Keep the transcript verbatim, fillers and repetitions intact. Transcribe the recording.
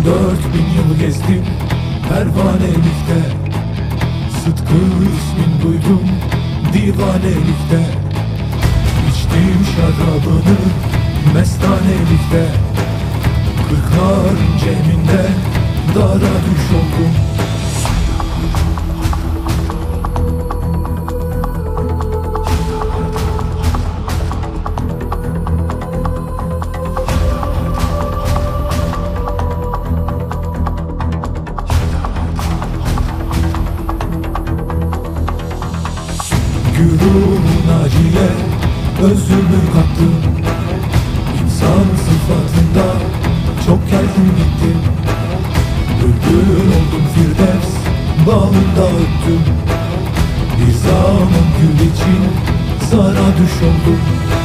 Dört bin yıl gezdim pervanelikte, Sıtkı ismin duydum divanelikte. İçtim şarabını mestanelikte, kırkların ceminde dara düş oldum. Gülün acıya özümü kattım, İnsan sıfatında çok geldim gittim. Bülbül oldum Firdevs bağında öttüm. Bir zaman gül için zara düş oldum.